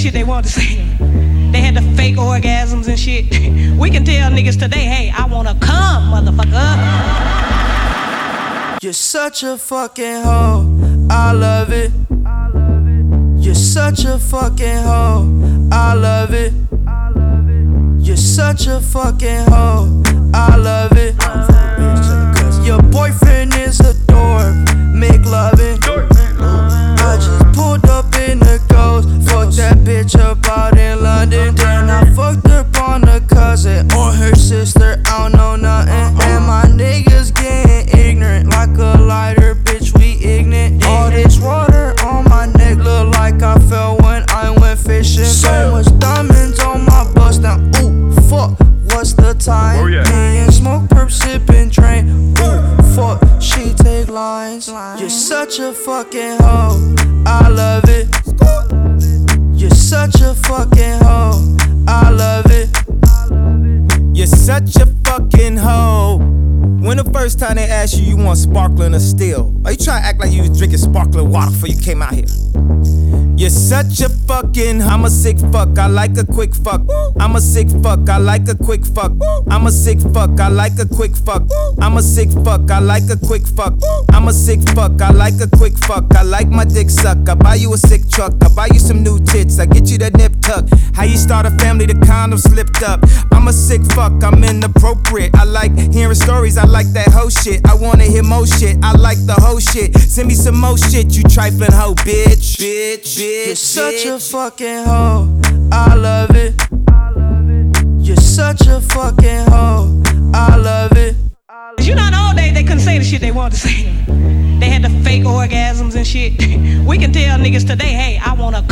shit they wanted to say. They had the fake orgasms and shit. We can tell niggas today, hey, I wanna come, motherfucker. You're such a fucking hoe, I love it. You're such a fucking hoe, I love it. You're such a fucking hoe, I love it. Your boyfriend is a dork, make loving. I just pulled up in the Ghost, fucked that bitch up out in London. Then I fucked up on a cousin or her sister, I don't know nothing. And my niggas getting ignorant like a lighter, bitch, we ignorant. All this water on my neck look like I fell when I went fishing. So much diamonds on my bust now, ooh, fuck, what's the time? Oh, yeah. Me and smoke, perp, sippin', drain, ooh, fuck, she take lines. You're such a fucking hoe, I love it. You're such a fucking hoe, I love it. You're such a fucking hoe. When the first time they asked you, you want sparkling or still? Or you try to act like you was drinking sparkling water before you came out here? You're such a fucking, I'm a sick fuck, I like a quick fuck. I'm a sick fuck, I like a quick fuck. I'm a sick fuck, I like a quick fuck. I'm a sick fuck, I like a quick fuck. I'm a sick fuck, I like a quick fuck. I like my dick suck, I buy you a sick truck. I buy you some new tits, I get you that nip tuck. How you start a family, the condom slipped up. I'm a sick fuck, I'm inappropriate. I like hearing stories, I like that hoe shit. I wanna hear more shit, I like the whole shit. Send me some more shit, you trifling hoe, bitch. You're such a fucking hoe, I love it. You're such a fucking hoe, I love it. You know, in the old days they couldn't say the shit they wanted to say. They had the fake orgasms and shit. We can tell niggas today, hey, I wanna